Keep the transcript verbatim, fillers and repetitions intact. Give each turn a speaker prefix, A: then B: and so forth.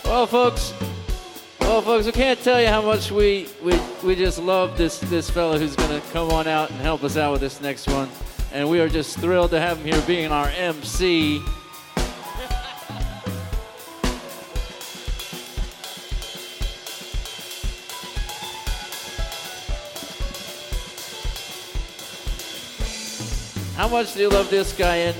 A: Well, folks, well, folks, we can't tell you how much we we, we just love this this fellow who's going to come on out and help us out with this next one, and we are just thrilled to have him here being our M C. How much do you love this guy? And